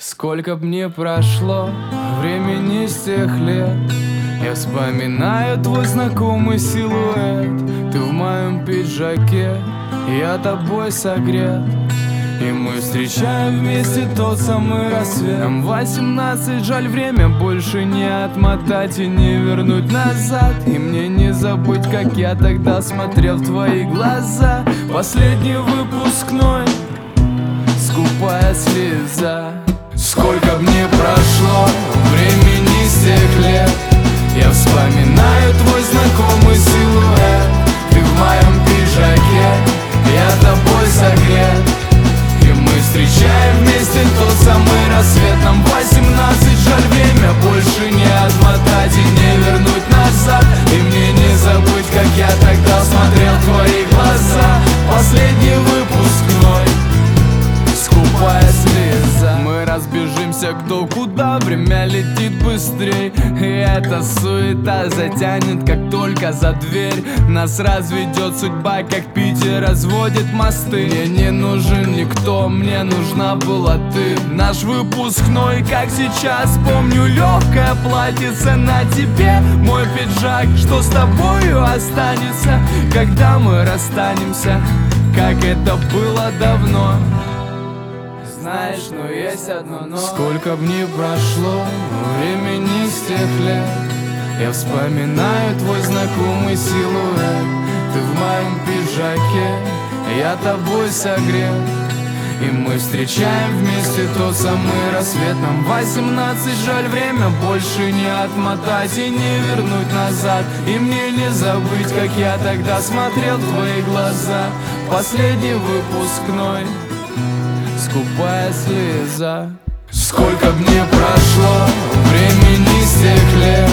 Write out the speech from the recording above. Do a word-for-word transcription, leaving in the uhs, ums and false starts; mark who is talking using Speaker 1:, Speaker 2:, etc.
Speaker 1: Сколько б мне прошло времени с тех лет, я вспоминаю твой знакомый силуэт. Ты в моем пиджаке, я тобой согрет, и мы встречаем вместе тот самый рассвет. Нам восемнадцать, жаль, время больше не отмотать и не вернуть назад. И мне не забыть, как я тогда смотрел в твои глаза. Последний выпускной, скупая слеза. Сколько мне прошло времени с тех лет, я вспоминаю твой знакомый силуэт. Ты в моем пиджаке, я тобой согрет, и мы встречаем вместе тот самый рассвет. Нам восемнадцать, жаль, время больше не отмотать и не вернуть назад. И мне не забыть, как я тогда смотрел в твои глаза. Последний выпускной, скупая слеза. Мы разбежимся кто куда, время летит быстрей, и эта суета затянет, как только за дверь нас разведет судьба, как Питер разводит мосты. Мне не нужен никто, мне нужна была ты. Наш выпускной, как сейчас помню, легкое платьице на тебе, мой пиджак, что с тобою останется, когда мы расстанемся, как это было давно. Знаешь, но есть одно но. Сколько б ни прошло времени с тех лет, я вспоминаю твой знакомый силуэт. Ты в моем пиджаке, я тобой согрет, и мы встречаем вместе тот самый рассвет. Нам восемнадцать, жаль, время больше не отмотать и не вернуть назад. И мне не забыть, как я тогда смотрел в твои глаза. Последний выпускной, скупая слеза. Сколько б мне прошло времени с тех лет,